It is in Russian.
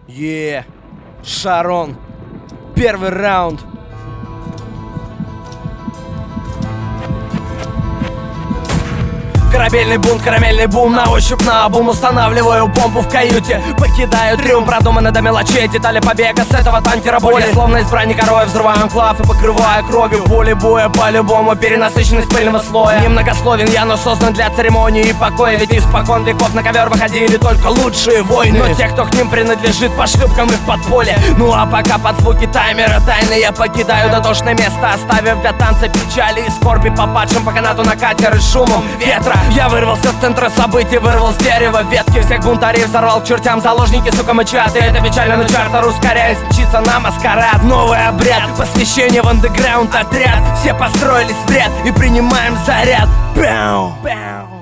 Шарон. Первый раунд. Корабельный бунт, карамельный бум, на ощупь наобум. Устанавливаю бомбу в каюте, покидаю трюм. Продумано до мелочей, детали побега с этого танкера боли. Я словно избранник роя, взрываю анклав и покрываю кровью поле боя. По-любому перенасыщенность пыльного слоя. Немногословен я, но создан для церемонии и покоя. Ведь испокон веков на ковер выходили только лучшие войны. Но те, кто к ним принадлежит, по шлюпкам и в подполье. Ну а пока под звуки таймера тайны я покидаю дотошное место, оставив для танца печали и скорби по падшим по канату на катер и шумом ветра. Я вырвался с центра событий, вырвал с дерева ветки. Всех бунтарей взорвал к чертям, заложники, сука, мычат. И это печально, но чартер ускоряясь, мчится на маскарад. Новый обряд, посвящение в андеграунд отряд. Все построились в ряд и принимаем заряд. Бэу, бэу.